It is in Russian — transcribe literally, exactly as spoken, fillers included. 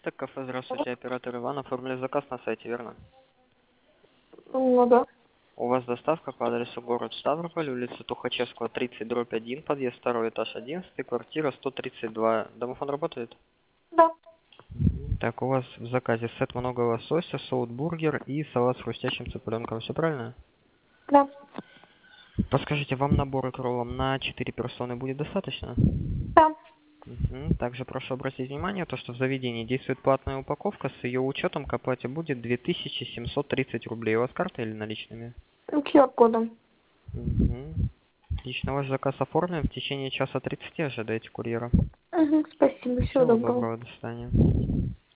Логистик, кафе, здравствуйте, оператор Иван, оформили заказ на сайте, верно? Ну да. У вас доставка по адресу город Ставрополь, улица Тухачевского, тридцать, дробь один, подъезд второй этаж, одиннадцать, квартира сто тридцать два. Домофон работает? Да. Так, у вас в заказе сет много лосося, соут-бургер и салат с хрустящим цыпленком, все правильно? Да. Подскажите, вам набор икролом на четыре персоны будет достаточно? Да. Мгм. Также прошу обратить внимание, то, что в заведении действует платная упаковка, с ее учетом к оплате будет две тысячи семьсот тридцать рублей. У вас карта или наличными? ку ар-кодом. Мгм. Лично ваш заказ оформлен, в течение часа тридцати ожидайте курьера. Угу, спасибо, всего Всего доброго. доброго, до свидания.